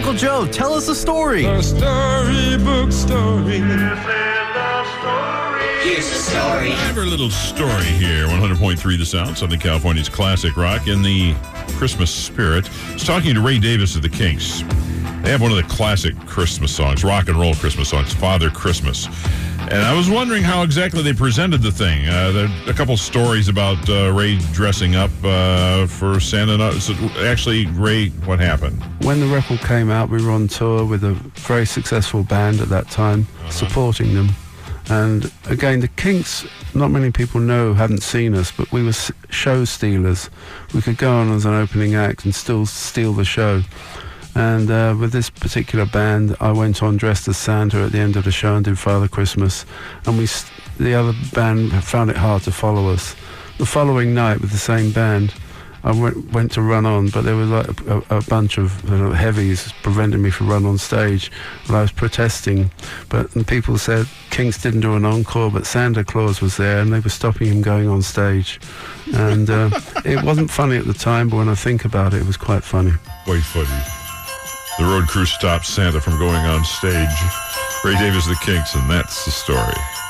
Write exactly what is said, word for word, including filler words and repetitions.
Uncle Joe, tell us a story. A storybook story. Here's the story. I have our little story here. one hundred point three The Sound, Southern California's classic rock in the Christmas spirit. I was talking to Ray Davis of the Kinks. They have one of the classic Christmas songs, rock and roll Christmas songs, Father Christmas. And I was wondering how exactly they presented the thing. Uh, there are a couple stories about uh, Ray dressing up uh, for Santa. So actually, Ray, what happened? When the record came out, we were on tour with a very successful band at that time, uh-huh. supporting them. And again, the Kinks, not many people know, haven't seen us, but we were show stealers. We could go on as an opening act and still steal the show. And uh, with this particular band, I went on dressed as Santa at the end of the show and did Father Christmas. And we, the other band found it hard to follow us. The following night, with the same band, I went, went to run on, but there was like a, a bunch of uh, heavies preventing me from running on stage. And I was protesting, but and people said Kinks didn't do an encore, but Santa Claus was there, and they were stopping him going on stage. And uh, it wasn't funny at the time, but when I think about it, it was quite funny. Quite funny. The road crew stopped Santa from going on stage. Ray Davis, the Kinks, and that's the story.